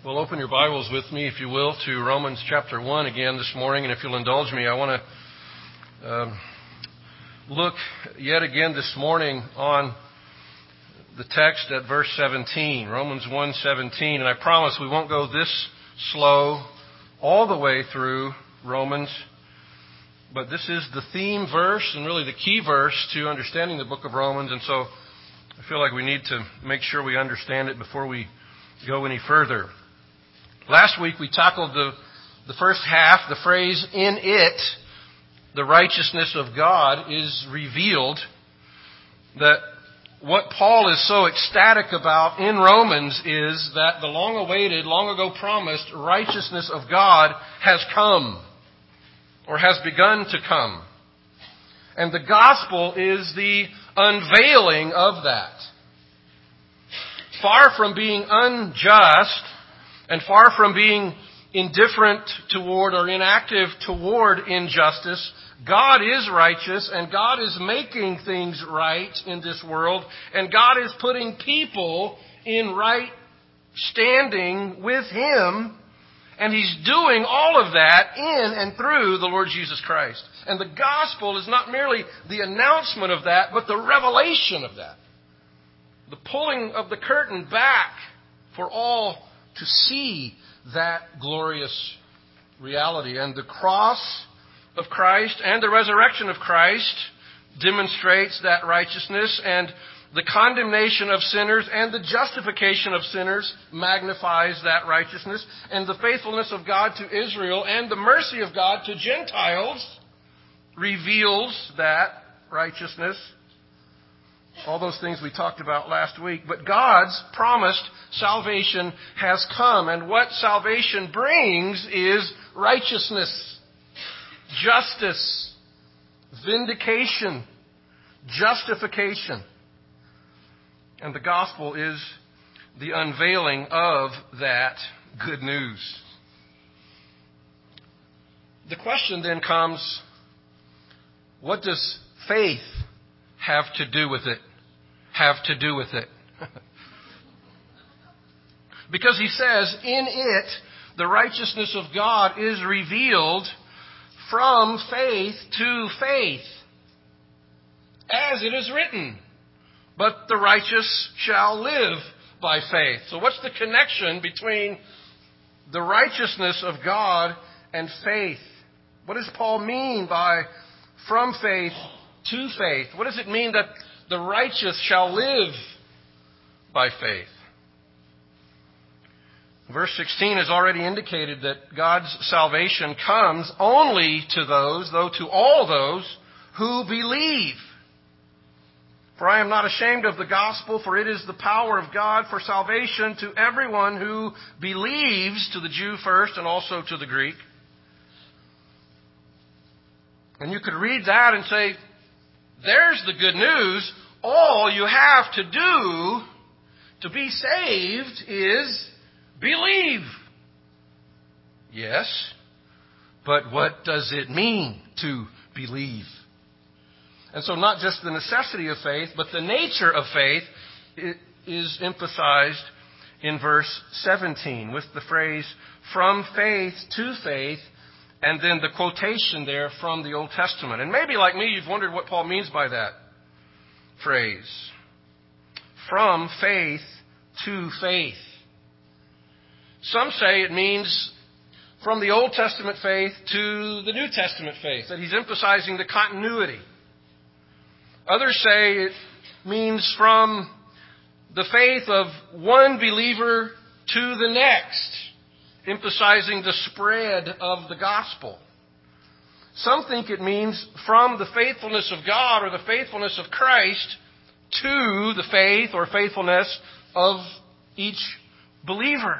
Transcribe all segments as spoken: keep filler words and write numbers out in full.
Well, open your Bibles with me, if you will, to Romans chapter one again this morning. And if you'll indulge me, I want to um, look yet again this morning on the text at verse seventeen, Romans one seventeen. And I promise we won't go this slow all the way through Romans. But this is the theme verse and really the key verse to understanding the book of Romans. And so I feel like we need to make sure we understand it before we go any further. Last week we tackled the, the first half, the phrase, in it, the righteousness of God is revealed. That what Paul is so ecstatic about in Romans is that the long-awaited, long-ago promised righteousness of God has come, or has begun to come. And the gospel is the unveiling of that. Far from being unjust, and far from being indifferent toward or inactive toward injustice, God is righteous and God is making things right in this world, and God is putting people in right standing with Him, and He's doing all of that in and through the Lord Jesus Christ. And the gospel is not merely the announcement of that, but the revelation of that. The pulling of the curtain back for all to see that glorious reality. And the cross of Christ and the resurrection of Christ demonstrates that righteousness, and the condemnation of sinners and the justification of sinners magnifies that righteousness, and the faithfulness of God to Israel and the mercy of God to Gentiles reveals that righteousness. All those things we talked about last week. But God's promised salvation has come. And what salvation brings is righteousness, justice, vindication, justification. And the gospel is the unveiling of that good news. The question then comes, what does faith have to do with it? Have to do with it. Because he says, in it, the righteousness of God is revealed from faith to faith. As it is written, but the righteous shall live by faith. So what's the connection between the righteousness of God and faith? What does Paul mean by from faith to faith? What does it mean that the righteous shall live by faith? Verse sixteen has already indicated that God's salvation comes only to those, though to all those, who believe. For I am not ashamed of the gospel, for it is the power of God for salvation to everyone who believes, to the Jew first and also to the Greek. And you could read that and say, there's the good news. All you have to do to be saved is believe. Yes, but what does it mean to believe? And so not just the necessity of faith, but the nature of faith is emphasized in verse seventeen with the phrase, from faith to faith, and then the quotation there from the Old Testament. And maybe like me, you've wondered what Paul means by that phrase. From faith to faith. Some say it means from the Old Testament faith to the New Testament faith, that he's emphasizing the continuity. Others say it means from the faith of one believer to the next, emphasizing the spread of the gospel. Some think it means from the faithfulness of God or the faithfulness of Christ to the faith or faithfulness of each believer.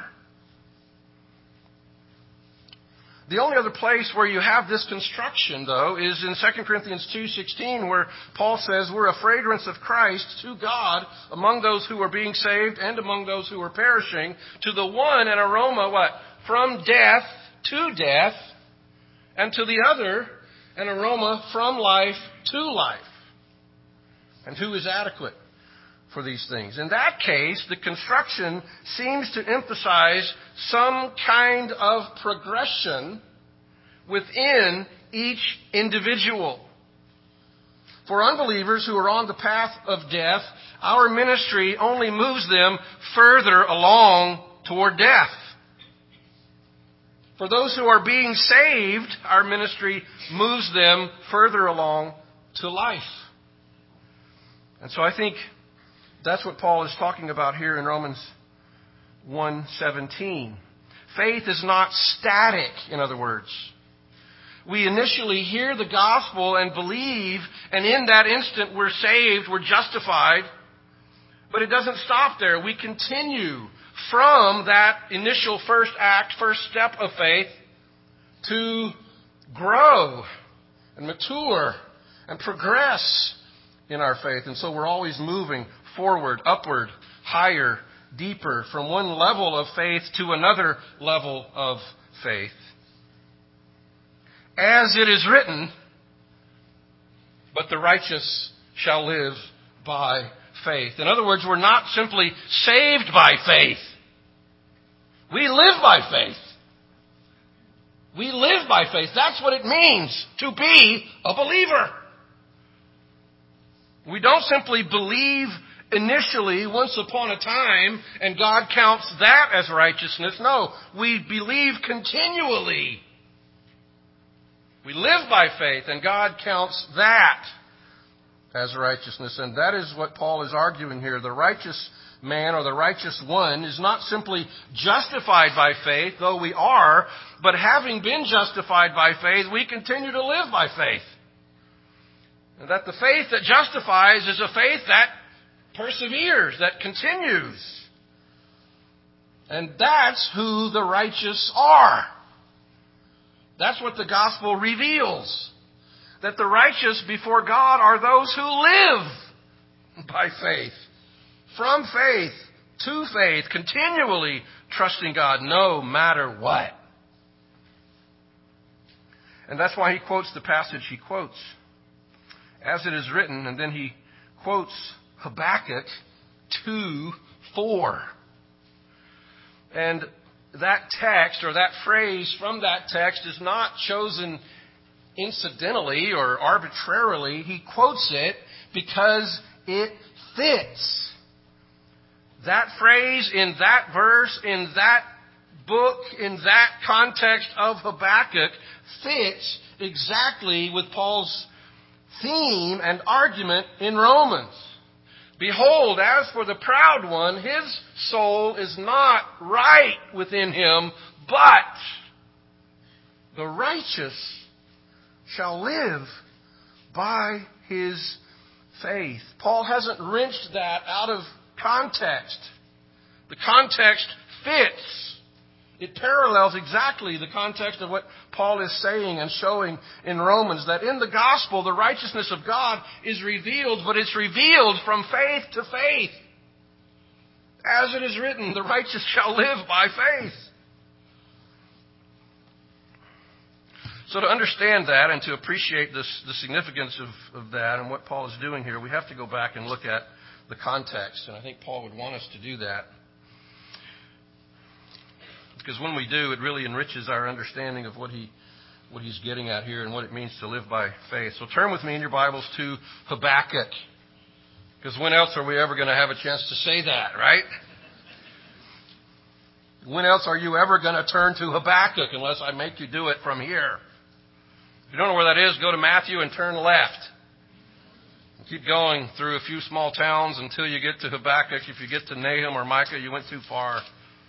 The only other place where you have this construction, though, is in Second Corinthians two sixteen, where Paul says we're a fragrance of Christ to God among those who are being saved and among those who are perishing. To the one an aroma, what? From death to death, and to the other an aroma from life to life. And who is adequate? for these things. In that case, the construction seems to emphasize some kind of progression within each individual. For unbelievers who are on the path of death, our ministry only moves them further along toward death. For those who are being saved, our ministry moves them further along to life. And so I think that's what Paul is talking about here in Romans one seventeen. Faith is not static, in other words. We initially hear the gospel and believe, and in that instant we're saved, we're justified. But it doesn't stop there. We continue from that initial first act, first step of faith, to grow and mature and progress in our faith. And so we're always moving forward, upward, higher, deeper, from one level of faith to another level of faith. As it is written, but the righteous shall live by faith. In other words, we're not simply saved by faith. We live by faith. We live by faith. That's what it means to be a believer. We don't simply believe initially, once upon a time, and God counts that as righteousness. No, we believe continually. We live by faith, and God counts that as righteousness. And that is what Paul is arguing here. The righteous man, or the righteous one, is not simply justified by faith, though we are, but having been justified by faith, we continue to live by faith. And that the faith that justifies is a faith that perseveres, that continues. And that's who the righteous are. That's what the gospel reveals. That the righteous before God are those who live by faith. From faith to faith, continually trusting God no matter what. And that's why he quotes the passage he quotes. As it is written, and then he quotes Habakkuk two four. And that text, or that phrase from that text, is not chosen incidentally or arbitrarily. He quotes it because it fits. That phrase in that verse, in that book, in that context of Habakkuk fits exactly with Paul's theme and argument in Romans. Behold, as for the proud one, his soul is not right within him, but the righteous shall live by his faith. Paul hasn't wrenched that out of context. The context fits. It parallels exactly the context of what Paul is saying and showing in Romans, that in the gospel, the righteousness of God is revealed, but it's revealed from faith to faith. As it is written, the righteous shall live by faith. So to understand that and to appreciate this, the significance of, of that and what Paul is doing here, we have to go back and look at the context. And I think Paul would want us to do that. Because when we do, it really enriches our understanding of what he what he's getting at here and what it means to live by faith. So turn with me in your Bibles to Habakkuk. Because when else are we ever going to have a chance to say that, right? When else are you ever going to turn to Habakkuk unless I make you do it from here? If you don't know where that is, go to Matthew and turn left. And keep going through a few small towns until you get to Habakkuk. If you get to Nahum or Micah, you went too far.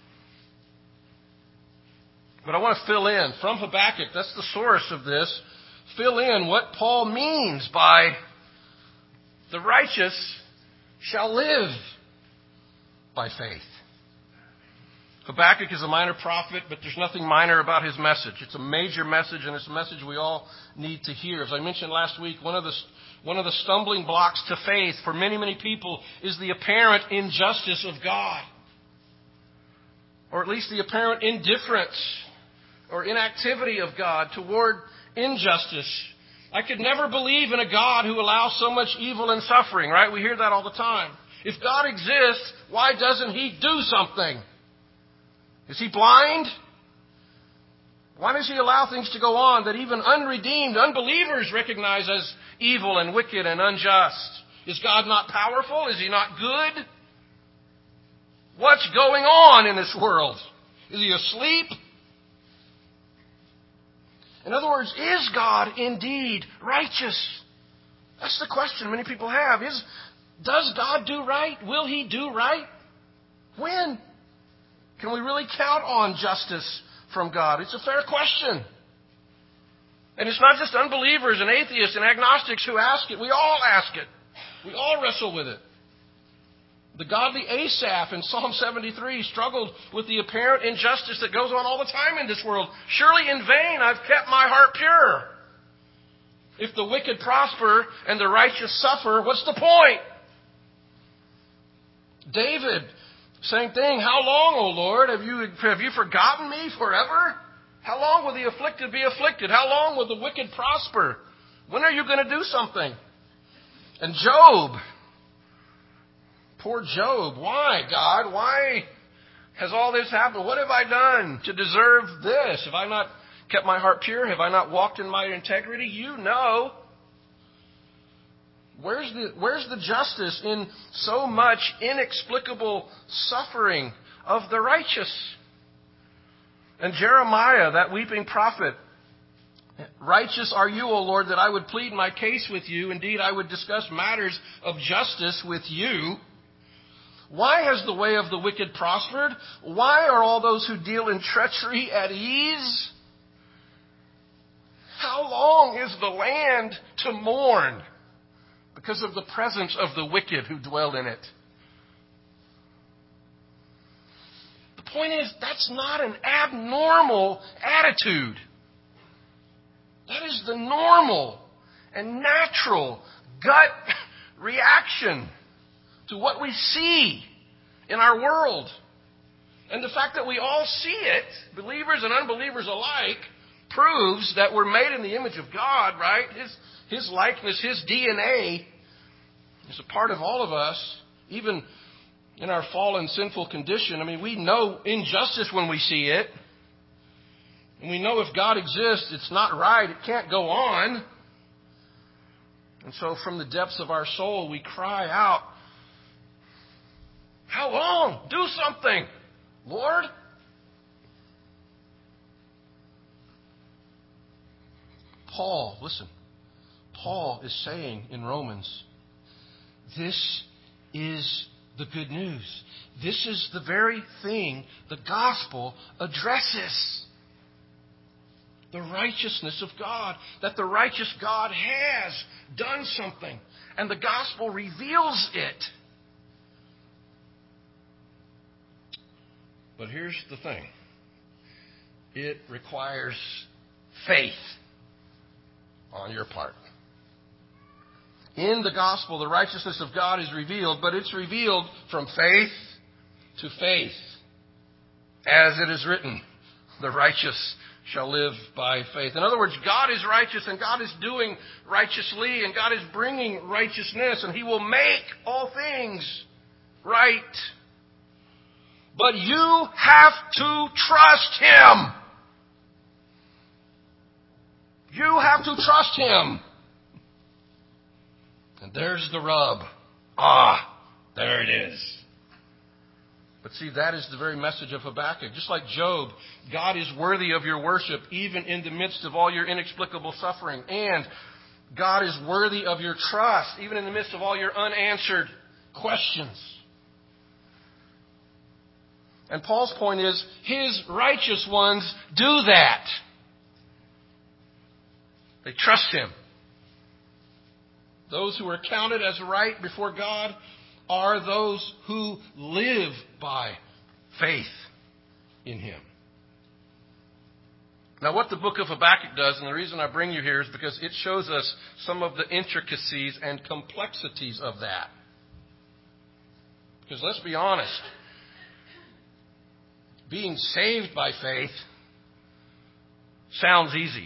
But I want to fill in from Habakkuk, that's the source of this, fill in what Paul means by the righteous shall live by faith. Habakkuk is a minor prophet, but there's nothing minor about his message. It's a major message, and it's a message we all need to hear. As I mentioned last week, one of the one of the stumbling blocks to faith for many, many people is the apparent injustice of God. Or at least the apparent indifference or inactivity of God toward injustice. I could never believe in a God who allows so much evil and suffering, right? We hear that all the time. If God exists, why doesn't He do something? Is He blind? Why does He allow things to go on that even unredeemed unbelievers recognize as evil and wicked and unjust? Is God not powerful? Is He not good? What's going on in this world? Is He asleep? In other words, is God indeed righteous? That's the question many people have. Is, does God do right? Will He do right? When? Can we really count on justice from God? It's a fair question. And it's not just unbelievers and atheists and agnostics who ask it. We all ask it. We all wrestle with it. The godly Asaph in Psalm seventy-three struggled with the apparent injustice that goes on all the time in this world. Surely in vain I've kept my heart pure. If the wicked prosper and the righteous suffer, what's the point? David, same thing. How long, O Lord? Have you, have you forgotten me forever? How long will the afflicted be afflicted? How long will the wicked prosper? When are you going to do something? And Job, poor Job. Why, God? Why has all this happened? What have I done to deserve this? Have I not kept my heart pure? Have I not walked in my integrity? You know. Where's the, where's the justice in so much inexplicable suffering of the righteous? And Jeremiah, that weeping prophet, righteous are you, O Lord, that I would plead my case with you. Indeed, I would discuss matters of justice with you. Why has the way of the wicked prospered? Why are all those who deal in treachery at ease? How long is the land to mourn because of the presence of the wicked who dwell in it? The point is, that's not an abnormal attitude. That is the normal and natural gut reaction to what we see in our world. And the fact that we all see it, believers and unbelievers alike, proves that we're made in the image of God, right? His, his likeness, His D N A is a part of all of us, even in our fallen, sinful condition. I mean, we know injustice when we see it. And we know if God exists, it's not right. It can't go on. And so from the depths of our soul, we cry out, how long? Do something, Lord. Paul, listen, Paul is saying in Romans, this is the good news. This is the very thing the gospel addresses. The righteousness of God. That the righteous God has done something. And the gospel reveals it. But here's the thing. It requires faith on your part. In the gospel, the righteousness of God is revealed, but it's revealed from faith to faith. As it is written, the righteous shall live by faith. In other words, God is righteous and God is doing righteously and God is bringing righteousness and He will make all things right. But you have to trust Him. You have to trust Him. And there's the rub. Ah, there it is. But see, that is the very message of Habakkuk. Just like Job, God is worthy of your worship even in the midst of all your inexplicable suffering. And God is worthy of your trust even in the midst of all your unanswered questions. And Paul's point is, His righteous ones do that. They trust Him. Those who are counted as right before God are those who live by faith in Him. Now, what the book of Habakkuk does, and the reason I bring you here is because it shows us some of the intricacies and complexities of that. Because let's be honest, being saved by faith sounds easy.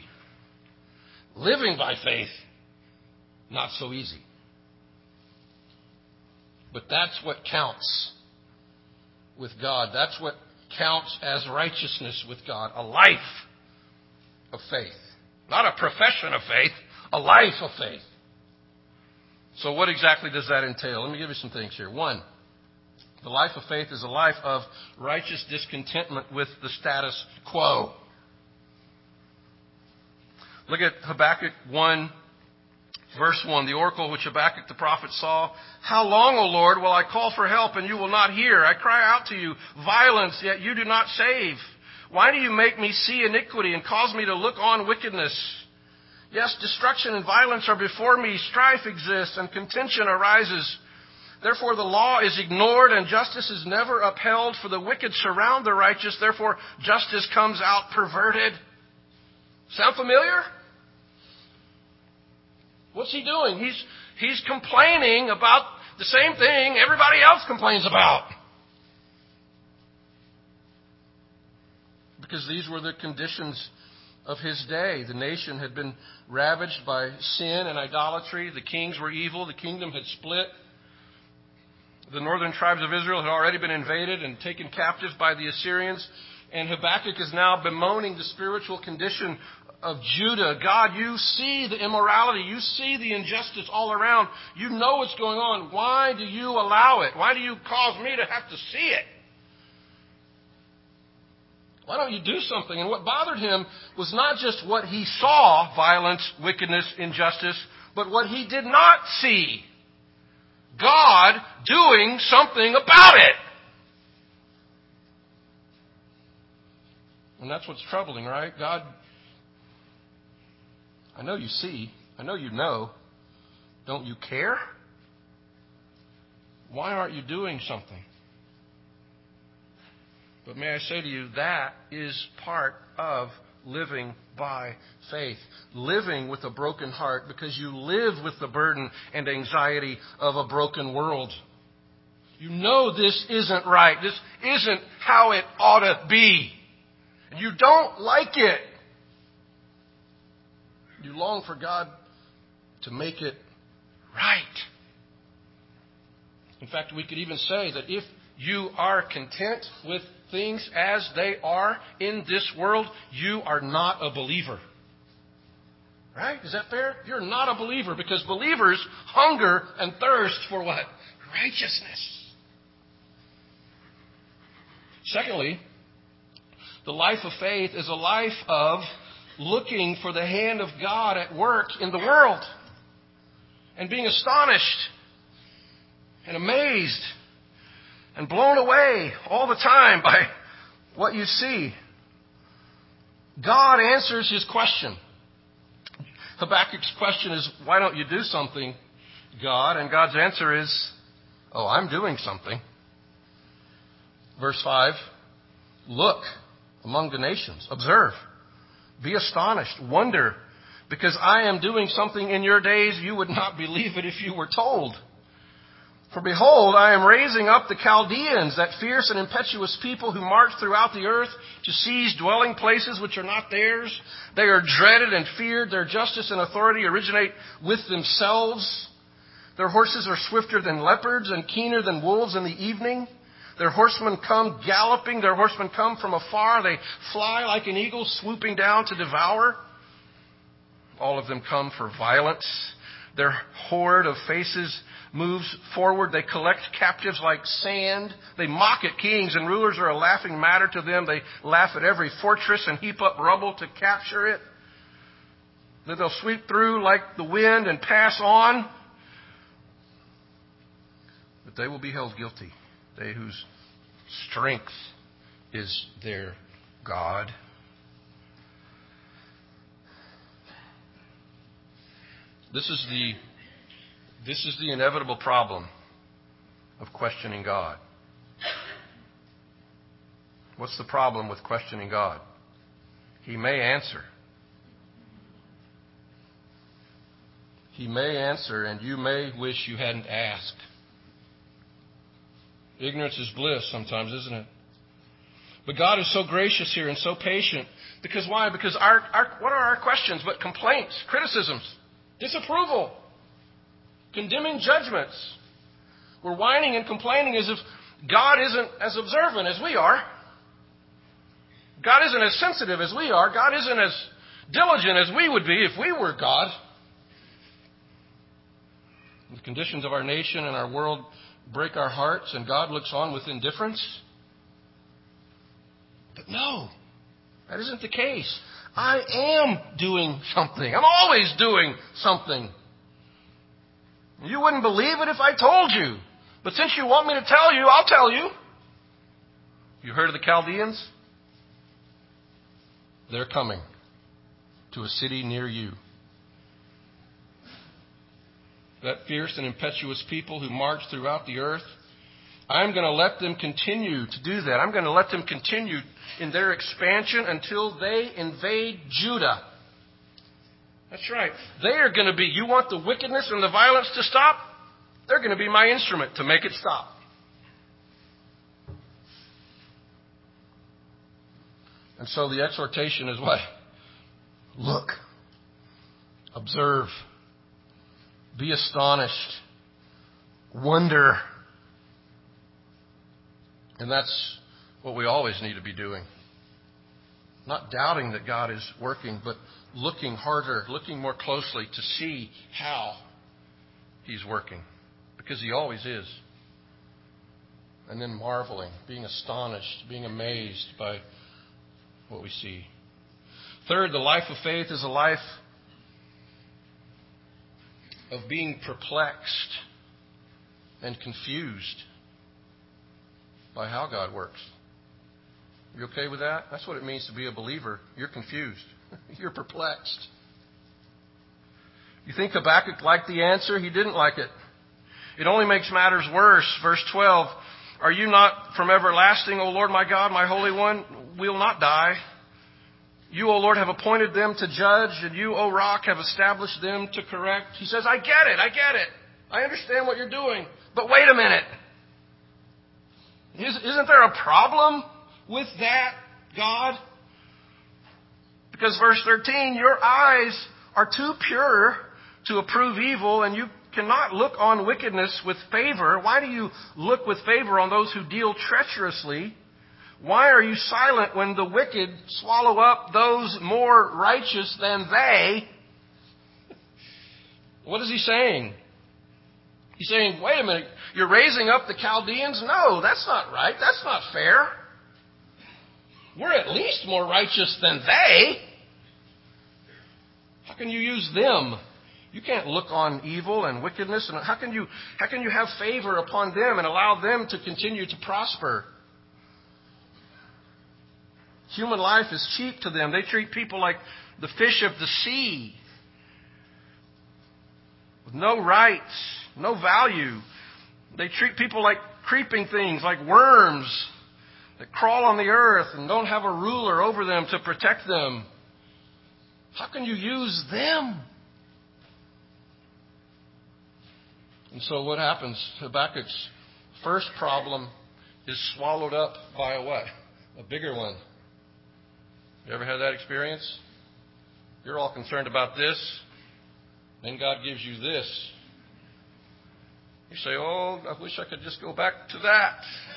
Living by faith, not so easy. But that's what counts with God. That's what counts as righteousness with God. A life of faith. Not a profession of faith, a life of faith. So what exactly does that entail? Let me give you some things here. One, the life of faith is a life of righteous discontentment with the status quo. Look at Habakkuk one, verse one. The oracle which Habakkuk the prophet saw. How long, O Lord, will I call for help and you will not hear? I cry out to you, violence, yet you do not save. Why do you make me see iniquity and cause me to look on wickedness? Yes, destruction and violence are before me. Strife exists and contention arises. Therefore the law is ignored and justice is never upheld, for the wicked surround the righteous. Therefore justice comes out perverted. Sound familiar? What's he doing? He's, he's complaining about the same thing everybody else complains about. Because these were the conditions of his day. The nation had been ravaged by sin and idolatry. The kings were evil. The kingdom had split. The northern tribes of Israel had already been invaded and taken captive by the Assyrians. And Habakkuk is now bemoaning the spiritual condition of Judah. God, you see the immorality. You see the injustice all around. You know what's going on. Why do you allow it? Why do you cause me to have to see it? Why don't you do something? And what bothered him was not just what he saw, violence, wickedness, injustice, but what he did not see. God doing something about it. And that's what's troubling, right? God, I know you see. I know you know. Don't you care? Why aren't you doing something? But may I say to you, that is part of living by faith. Living with a broken heart because you live with the burden and anxiety of a broken world. You know this isn't right. This isn't how it ought to be. And you don't like it. You long for God to make it right. In fact, we could even say that if you are content with things as they are in this world, you are not a believer. Right? Is that fair? You're not a believer because believers hunger and thirst for what? Righteousness. Secondly, the life of faith is a life of looking for the hand of God at work in the world and being astonished and amazed and blown away all the time by what you see. God answers his question. Habakkuk's question is, why don't you do something, God? And God's answer is, oh, I'm doing something. Verse five, look among the nations, observe, be astonished, wonder, because I am doing something in your days you would not believe it if you were told. For behold, I am raising up the Chaldeans, that fierce and impetuous people who march throughout the earth to seize dwelling places which are not theirs. They are dreaded and feared. Their justice and authority originate with themselves. Their horses are swifter than leopards and keener than wolves in the evening. Their horsemen come galloping. Their horsemen come from afar. They fly like an eagle, swooping down to devour. All of them come for violence. Their horde of faces moves forward. They collect captives like sand. They mock at kings, and rulers are a laughing matter to them. They laugh at every fortress and heap up rubble to capture it. That they'll sweep through like the wind and pass on. But they will be held guilty. They whose strength is their God. This is the This is the inevitable problem of questioning God. What's the problem with questioning God? He may answer. He may answer, and you may wish you hadn't asked. Ignorance is bliss sometimes, isn't it? But God is so gracious here and so patient. Because why? Because our, our what are our questions but complaints, criticisms, disapproval, condemning judgments. We're whining and complaining as if God isn't as observant as we are. God isn't as sensitive as we are. God isn't as diligent as we would be if we were God. The conditions of our nation and our world break our hearts, and God looks on with indifference. But no, that isn't the case. I am doing something. I'm always doing something. You wouldn't believe it if I told you. But since you want me to tell you, I'll tell you. You heard of the Chaldeans? They're coming to a city near you. That fierce and impetuous people who march throughout the earth, I'm going to let them continue to do that. I'm going to let them continue in their expansion until they invade Judah. That's right. They are going to be, you want the wickedness and the violence to stop? They're going to be my instrument to make it stop. And so the exhortation is what? Look. Observe. Be astonished. Wonder. And that's what we always need to be doing. Not doubting that God is working, but looking harder, looking more closely to see how He's working. Because He always is. And then marveling, being astonished, being amazed by what we see. Third, the life of faith is a life of being perplexed and confused by how God works. You okay with that? That's what it means to be a believer. You're confused. You're perplexed. You think Habakkuk liked the answer? He didn't like it. It only makes matters worse. Verse twelve, are you not from everlasting, O Lord my God, my Holy One? We'll not die. You, O Lord, have appointed them to judge, and you, O Rock, have established them to correct. He says, I get it, I get it. I understand what you're doing. But wait a minute. Isn't there a problem with that, God? Because verse thirteen, your eyes are too pure to approve evil, and you cannot look on wickedness with favor. Why do you look with favor on those who deal treacherously? Why are you silent when the wicked swallow up those more righteous than they? What is he saying? He's saying, wait a minute, you're raising up the Chaldeans? No, that's not right. That's not fair. We're at least more righteous than they. How can you use them? You can't look on evil and wickedness. And how can you, how can you have favor upon them and allow them to continue to prosper? Human life is cheap to them. They treat people like the fish of the sea, with no rights, no value. They treat people like creeping things, like worms that crawl on the earth and don't have a ruler over them to protect them. How can you use them? And so what happens? Habakkuk's first problem is swallowed up by a what? A bigger one. You ever had that experience? You're all concerned about this. Then God gives you this. You say, oh, I wish I could just go back to that.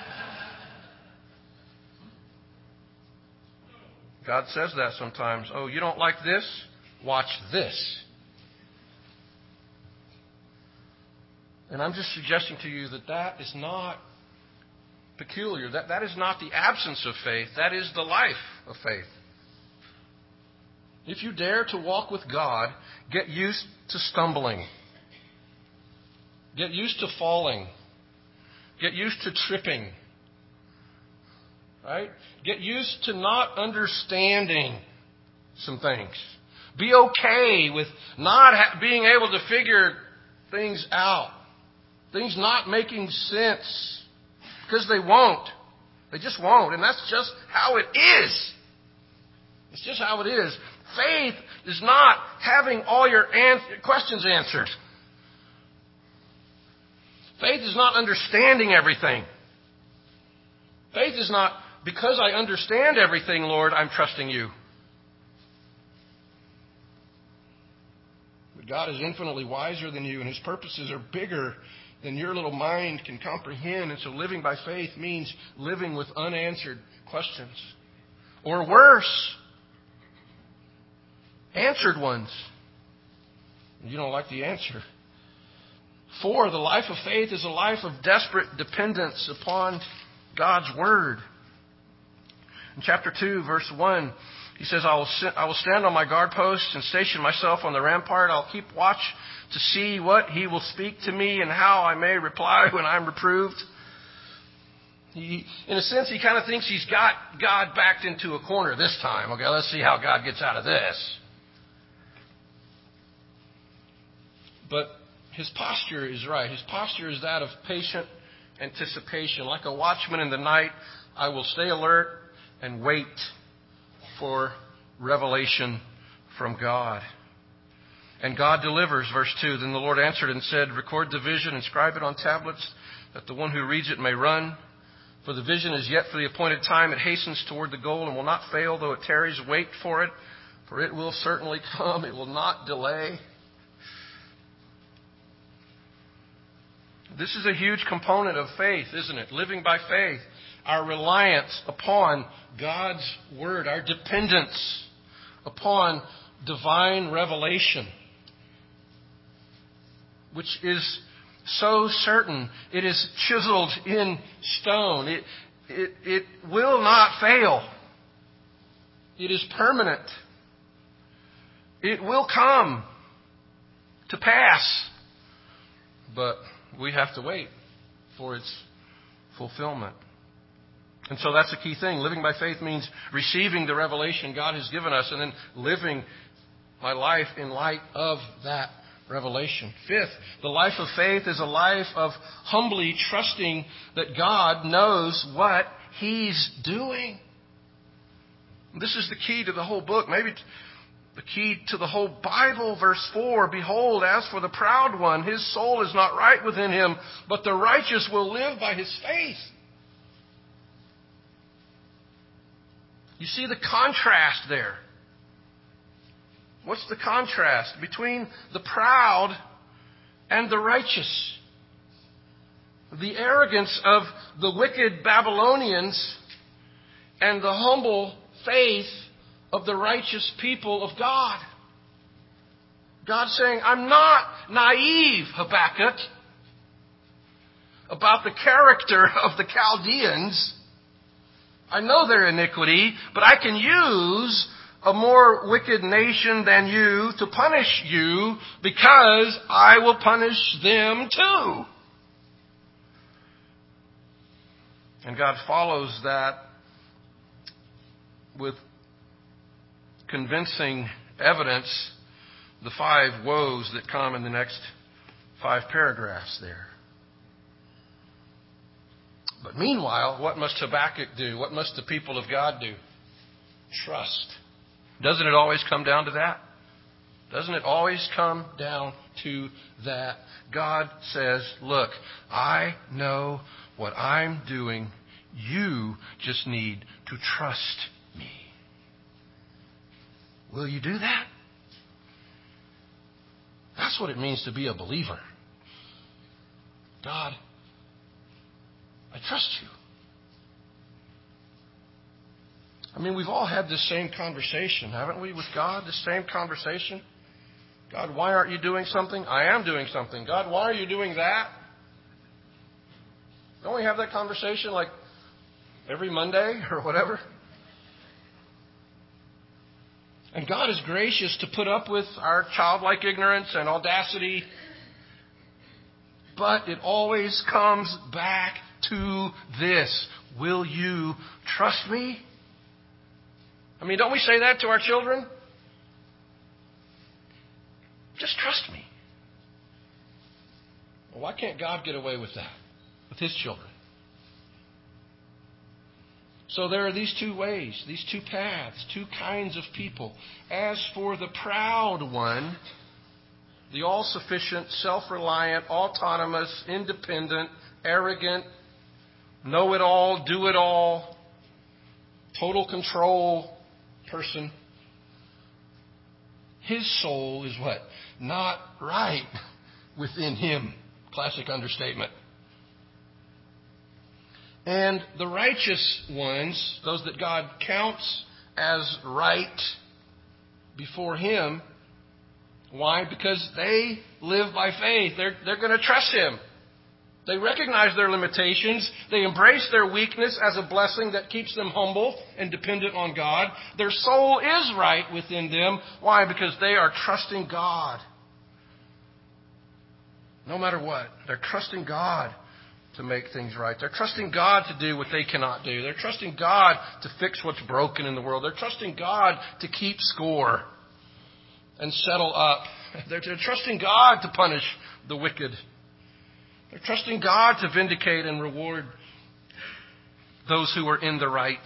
God says that sometimes. Oh, you don't like this? Watch this. And I'm just suggesting to you that that is not peculiar. That, that is not the absence of faith. That is the life of faith. If you dare to walk with God, get used to stumbling. Get used to falling. Get used to tripping. Right? Get used to not understanding some things. Be okay with not ha- being able to figure things out. Things not making sense. Because they won't. They just won't. And that's just how it is. It's just how it is. Faith is not having all your an- questions answered. Faith is not understanding everything. Faith is not, because I understand everything, Lord, I'm trusting you. But God is infinitely wiser than you, and His purposes are bigger than your little mind can comprehend. And so living by faith means living with unanswered questions. Or worse, answered ones. You don't like the answer. Four, the life of faith is a life of desperate dependence upon God's Word. In chapter two, verse one, he says, I will, sit, I will stand on my guard post and station myself on the rampart. I'll keep watch to see what He will speak to me and how I may reply when I'm reproved. He, in a sense, he kind of thinks he's got God backed into a corner this time. Okay, let's see how God gets out of this. But his posture is right. His posture is that of patient anticipation. Like a watchman in the night, I will stay alert and wait for revelation from God. And God delivers, verse two. Then the Lord answered and said, record the vision, inscribe it on tablets, that the one who reads it may run. For the vision is yet for the appointed time. It hastens toward the goal and will not fail, though it tarries. Wait for it, for it will certainly come. It will not delay. This is a huge component of faith, isn't it? Living by faith. Our reliance upon God's Word. Our dependence upon divine revelation. Which is so certain. It is chiseled in stone. It, it, it will not fail. It is permanent. It will come to pass. But we have to wait for its fulfillment. And so that's the key thing. Living by faith means receiving the revelation God has given us and then living my life in light of that revelation. Fifth, the life of faith is a life of humbly trusting that God knows what He's doing. This is the key to the whole book. Maybe the key to the whole Bible. Verse four, behold, as for the proud one, his soul is not right within him, but the righteous will live by his faith. You see the contrast there. What's the contrast between the proud and the righteous? The arrogance of the wicked Babylonians and the humble faith of the righteous people of God. God saying, I'm not naive, Habakkuk, about the character of the Chaldeans. I know their iniquity, but I can use a more wicked nation than you to punish you because I will punish them too. And God follows that with convincing evidence, the five woes that come in the next five paragraphs there. But meanwhile, what must Habakkuk do? What must the people of God do? Trust. Doesn't it always come down to that? Doesn't it always come down to that? God says, look, I know what I'm doing. You just need to trust me. Will you do that? That's what it means to be a believer. God, I trust you. I mean, we've all had this same conversation, haven't we, with God? This same conversation. God, why aren't you doing something? I am doing something. God, why are you doing that? Don't we have that conversation like every Monday or whatever? And God is gracious to put up with our childlike ignorance and audacity. But it always comes back to this. Will you trust me? I mean, don't we say that to our children? Just trust me. Well, why can't God get away with that with His children? So there are these two ways, these two paths, two kinds of people. As for the proud one, the all-sufficient, self-reliant, autonomous, independent, arrogant, know-it-all, do-it-all, total control person, his soul is what? Not right within him. Classic understatement. And the righteous ones, those that God counts as right before Him, why? Because they live by faith. They're, they're going to trust Him. They recognize their limitations. They embrace their weakness as a blessing that keeps them humble and dependent on God. Their soul is right within them. Why? Because they are trusting God. No matter what, they're trusting God to make things right. They're trusting God to do what they cannot do. They're trusting God to fix what's broken in the world. They're trusting God to keep score and settle up. They're, they're trusting God to punish the wicked. They're trusting God to vindicate and reward those who are in the right.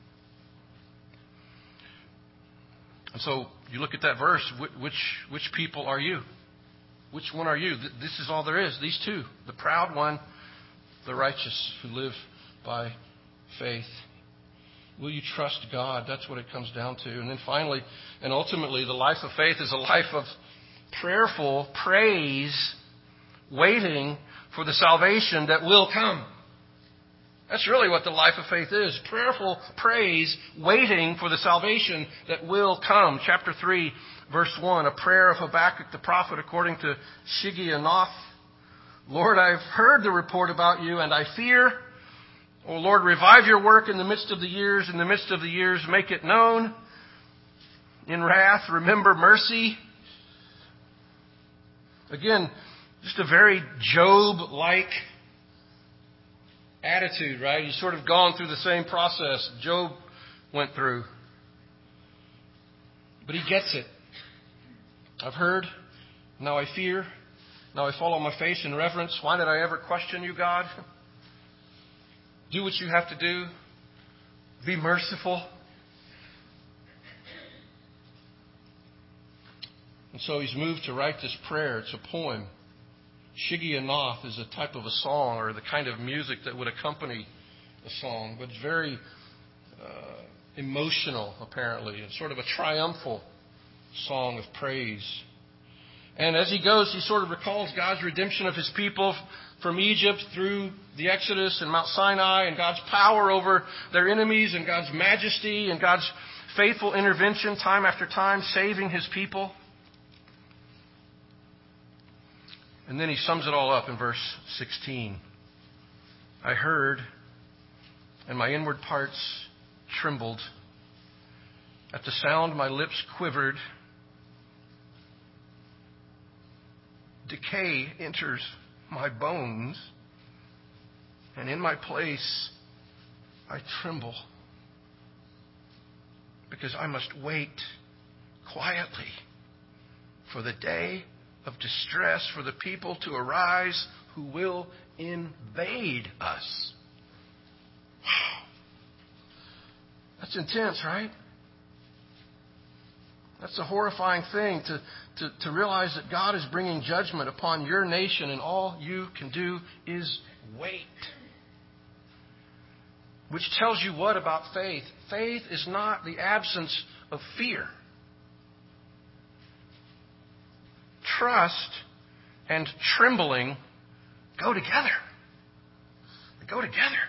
And so you look at that verse, which, which people are you? Which one are you? This is all there is. These two. The proud one, the righteous who live by faith. Will you trust God? That's what it comes down to. And then finally, and ultimately, the life of faith is a life of prayerful praise, waiting for the salvation that will come. That's really what the life of faith is. Prayerful praise, waiting for the salvation that will come. Chapter three, verse one, a prayer of Habakkuk the prophet according to Shigionoth. Lord, I've heard the report about you, and I fear. O Lord, revive your work in the midst of the years. In the midst of the years, make it known. In wrath, remember mercy. Again, just a very Job-like attitude, right? He's sort of gone through the same process Job went through. But he gets it. I've heard. Now I fear. Now I fall on my face in reverence. Why did I ever question you, God? Do what you have to do. Be merciful. And so he's moved to write this prayer. It's a poem. Shigionoth is a type of a song, or the kind of music that would accompany a song. But it's very uh, emotional, apparently. It's sort of a triumphal song of praise. And as he goes, he sort of recalls God's redemption of His people from Egypt through the Exodus and Mount Sinai, and God's power over their enemies, and God's majesty, and God's faithful intervention time after time, saving His people. And then he sums it all up in verse sixteen. I heard, and my inward parts trembled. At the sound, my lips quivered. Decay enters my bones, and in my place I tremble, because I must wait quietly for the day of distress, for the people to arise who will invade us. Wow. That's intense, right? That's a horrifying thing to, to, to realize that God is bringing judgment upon your nation, and all you can do is wait. Which tells you what about faith? Faith is not the absence of fear. Trust and trembling go together. They go together.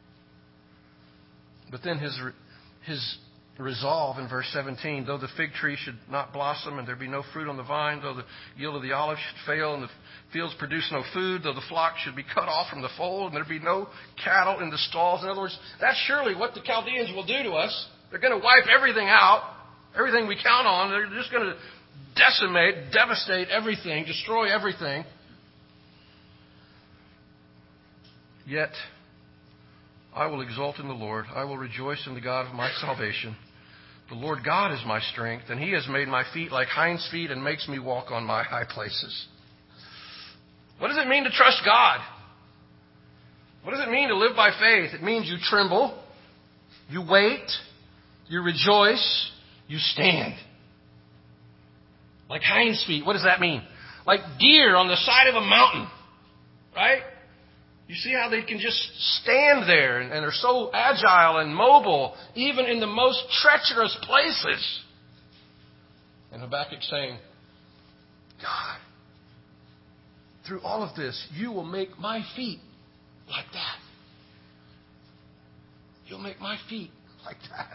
But then his his resolve in verse seventeen, though the fig tree should not blossom and there be no fruit on the vine, though the yield of the olive should fail and the fields produce no food, though the flock should be cut off from the fold and there be no cattle in the stalls. In other words, that's surely what the Chaldeans will do to us. They're going to wipe everything out, everything we count on. They're just going to decimate, devastate everything, destroy everything. Yet I will exult in the Lord. I will rejoice in the God of my salvation. The Lord God is my strength, and He has made my feet like hinds' feet and makes me walk on my high places. What does it mean to trust God? What does it mean to live by faith? It means you tremble, you wait, you rejoice, you stand. Like hinds' feet. What does that mean? Like deer on the side of a mountain. Right? You see how they can just stand there and, and are so agile and mobile, even in the most treacherous places. And Habakkuk saying, God, through all of this, you will make my feet like that. You'll make my feet like that.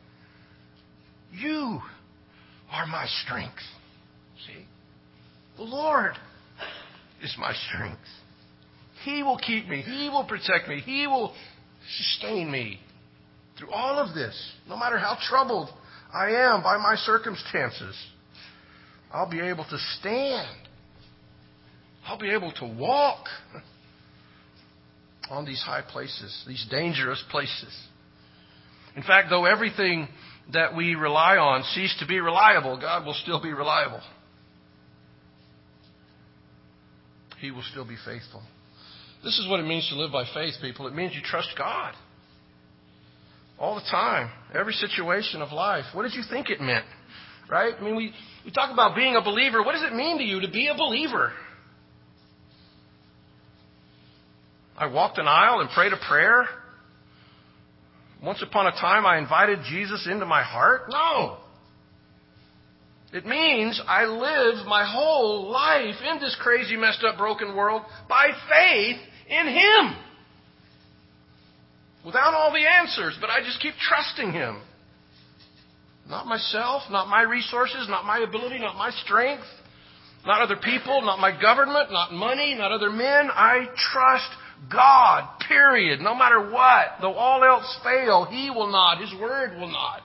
You are my strength. See? The Lord is my strength. He will keep me. He will protect me. He will sustain me through all of this. No matter how troubled I am by my circumstances, I'll be able to stand. I'll be able to walk on these high places, these dangerous places. In fact, though everything that we rely on cease to be reliable, God will still be reliable. He will still be faithful. This is what it means to live by faith, people. It means you trust God all the time, every situation of life. What did you think it meant? Right? I mean, we, we talk about being a believer. What does it mean to you to be a believer? I walked an aisle and prayed a prayer. Once upon a time, I invited Jesus into my heart. No. It means I live my whole life in this crazy, messed up, broken world by faith in Him. Without all the answers, but I just keep trusting Him. Not myself, not my resources, not my ability, not my strength, not other people, not my government, not money, not other men. I trust God, period. No matter what. Though all else fail, He will not. His word will not.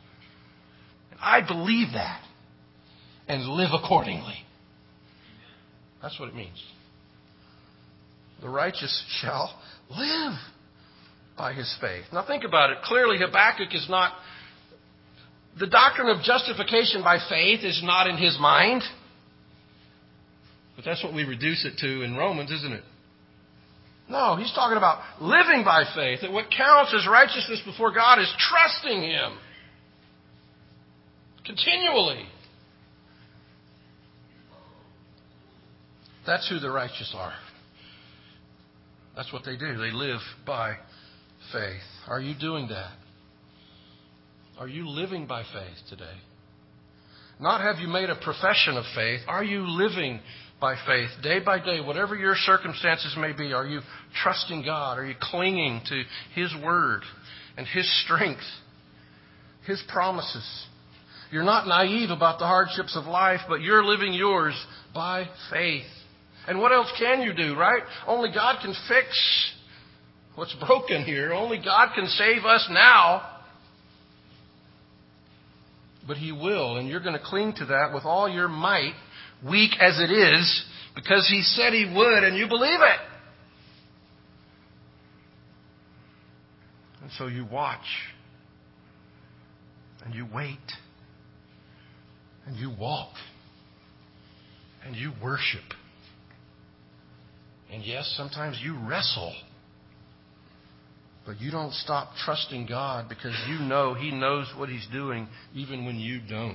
I believe that and live accordingly. That's what it means. The righteous shall live by his faith. Now think about it. Clearly Habakkuk is not, the doctrine of justification by faith is not in his mind. But that's what we reduce it to in Romans, isn't it? No, he's talking about living by faith. That what counts as righteousness before God is trusting Him. Continually. That's who the righteous are. That's what they do. They live by faith. Are you doing that? Are you living by faith today? Not have you made a profession of faith. Are you living by faith, day by day, whatever your circumstances may be? Are you trusting God? Are you clinging to His Word and His strength, His promises? You're not naive about the hardships of life, but you're living yours by faith. And what else can you do, right? Only God can fix what's broken here. Only God can save us now. But He will, and you're going to cling to that with all your might, weak as it is, because He said He would, and you believe it. And so you watch, and you wait, and you walk, and you worship. And yes, sometimes you wrestle. But you don't stop trusting God because you know He knows what He's doing even when you don't.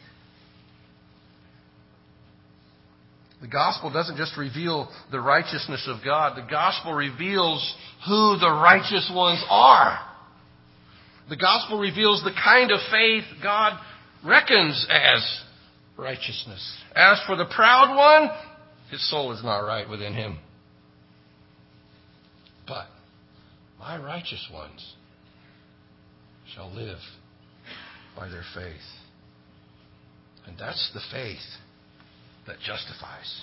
The gospel doesn't just reveal the righteousness of God. The gospel reveals who the righteous ones are. The gospel reveals the kind of faith God reckons as righteousness. As for the proud one, his soul is not right within him. But my righteous ones shall live by their faith. And that's the faith that justifies.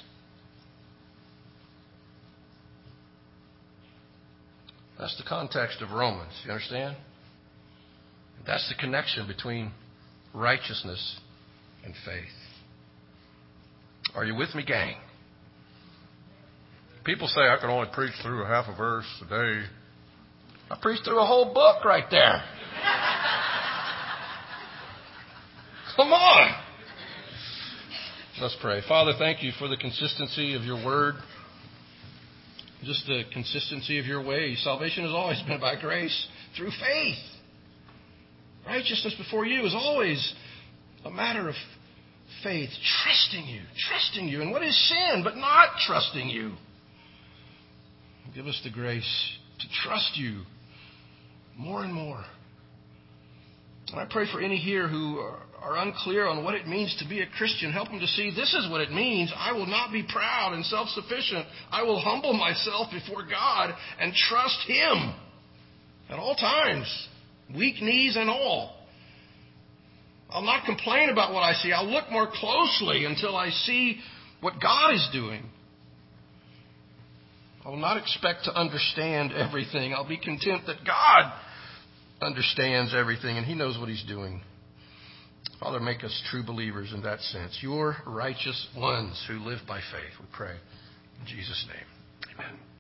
That's the context of Romans. You understand? That's the connection between righteousness and faith. Are you with me, gang? People say I can only preach through a half a verse a day. I preached through a whole book right there. Come on. Let's pray. Father, thank You for the consistency of Your word. Just the consistency of Your ways. Salvation has always been by grace through faith. Righteousness before You is always a matter of faith. Trusting You. Trusting You. And what is sin but not trusting You? Give us the grace to trust You more and more. And I pray for any here who are, are unclear on what it means to be a Christian, help them to see this is what it means. I will not be proud and self-sufficient. I will humble myself before God and trust Him at all times, weak knees and all. I'll not complain about what I see. I'll look more closely until I see what God is doing. I will not expect to understand everything. I'll be content that God understands everything and He knows what He's doing. Father, make us true believers in that sense. Your righteous ones who live by faith, we pray. In Jesus' name, amen.